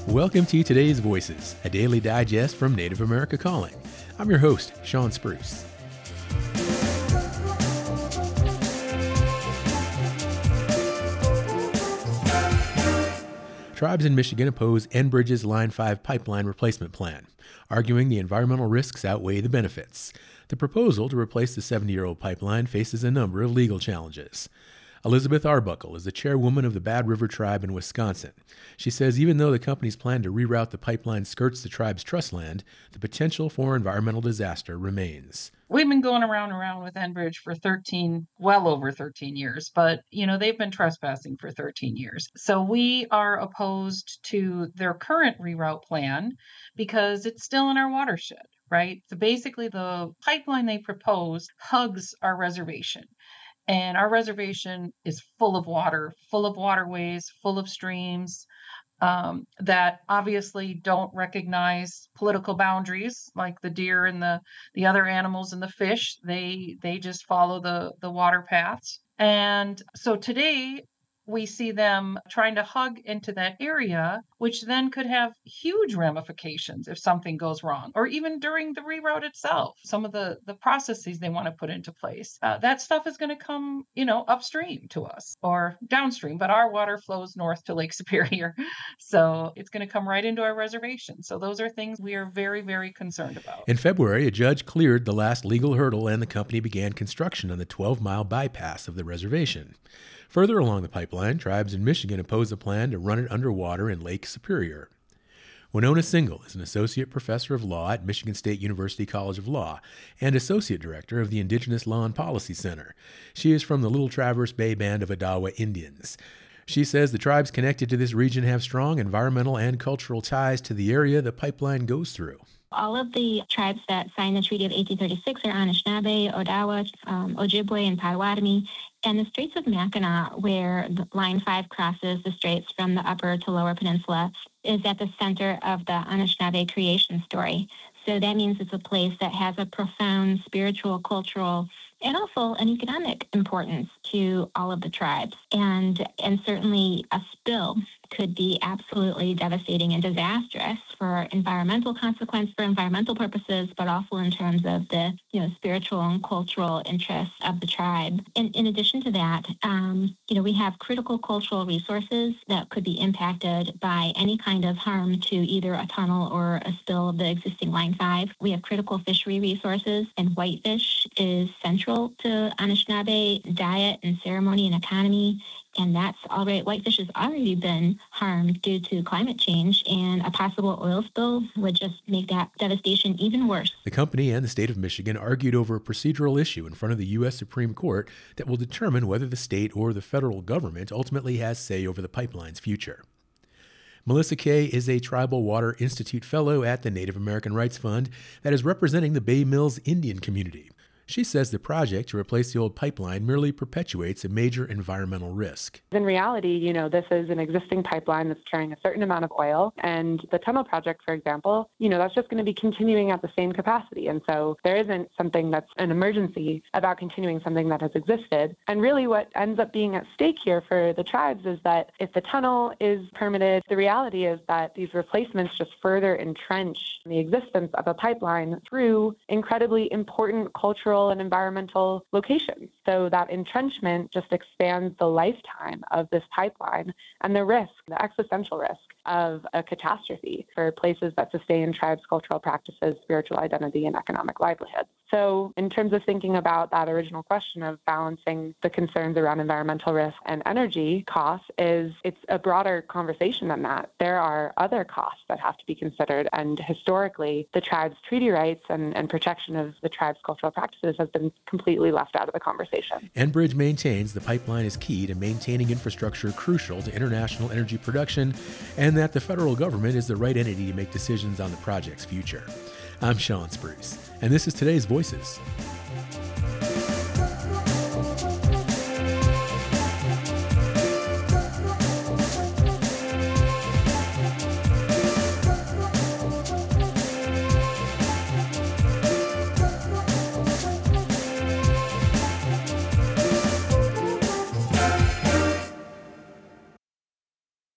Welcome to today's Voices, a daily digest from Native America Calling. I'm your host, Sean Spruce. Tribes in Michigan oppose Enbridge's Line 5 pipeline replacement plan, arguing the environmental risks outweigh the benefits. The proposal to replace the 70-year-old pipeline faces a number of legal challenges. Elizabeth Arbuckle is the chairwoman of the Bad River Tribe in Wisconsin. She says even though the company's plan to reroute the pipeline skirts the tribe's trust land, the potential for environmental disaster remains. We've been going around with Enbridge for well over 13 years, but they've been trespassing for 13 years. So we are opposed to their current reroute plan because it's still in our watershed, right? So basically the pipeline they propose hugs our reservation. And our reservation is full of water, full of waterways, full of streams that obviously don't recognize political boundaries, like the deer and the other animals and the fish. They just follow the water paths. And so today we see them trying to hug into that area, which then could have huge ramifications if something goes wrong, or even during the reroute itself, some of the processes they want to put into place. That stuff is going to come, upstream to us or downstream, but our water flows north to Lake Superior. So it's going to come right into our reservation. So those are things we are very, very concerned about. In February, a judge cleared the last legal hurdle and the company began construction on the 12-mile bypass of the reservation. Further along the pipeline, tribes in Michigan oppose a plan to run it underwater in Lake Superior. Winona Single is an associate professor of law at Michigan State University College of Law and associate director of the Indigenous Law and Policy Center. She is from the Little Traverse Bay Band of Odawa Indians. She says the tribes connected to this region have strong environmental and cultural ties to the area the pipeline goes through. All of the tribes that signed the Treaty of 1836 are Anishinaabe, Odawa, Ojibwe, and Potawatomi. And the Straits of Mackinac, where the Line 5 crosses the straits from the upper to lower peninsula, is at the center of the Anishinaabe creation story. So that means it's a place that has a profound spiritual, cultural, and also an economic importance to all of the tribes. And certainly a spill could be absolutely devastating and disastrous for environmental consequence, for environmental purposes, but also in terms of the spiritual and cultural interests of the tribe. In addition to that, we have critical cultural resources that could be impacted by any kind of harm to either a tunnel or a spill of the existing Line 5. We have critical fishery resources, and whitefish is central to Anishinaabe diet and ceremony and economy. And whitefish has already been harmed due to climate change, and a possible oil spill would just make that devastation even worse. The company and the state of Michigan argued over a procedural issue in front of the U.S. Supreme Court that will determine whether the state or the federal government ultimately has say over the pipeline's future. Melissa Kay is a Tribal Water Institute Fellow at the Native American Rights Fund that is representing the Bay Mills Indian community. She says the project to replace the old pipeline merely perpetuates a major environmental risk. In reality, this is an existing pipeline that's carrying a certain amount of oil. And the tunnel project, for example, that's just going to be continuing at the same capacity. And so there isn't something that's an emergency about continuing something that has existed. And really what ends up being at stake here for the tribes is that if the tunnel is permitted, the reality is that these replacements just further entrench the existence of a pipeline through incredibly important cultural and environmental locations. So that entrenchment just expands the lifetime of this pipeline and the existential risk of a catastrophe for places that sustain tribes' cultural practices, spiritual identity, and economic livelihood. So in terms of thinking about that original question of balancing the concerns around environmental risk and energy costs, it's a broader conversation than that. There are other costs that have to be considered, and historically, the tribe's treaty rights and protection of the tribe's cultural practices has been completely left out of the conversation. Enbridge maintains the pipeline is key to maintaining infrastructure crucial to international energy production, and that the federal government is the right entity to make decisions on the project's future. I'm Sean Spruce, and this is today's Voices.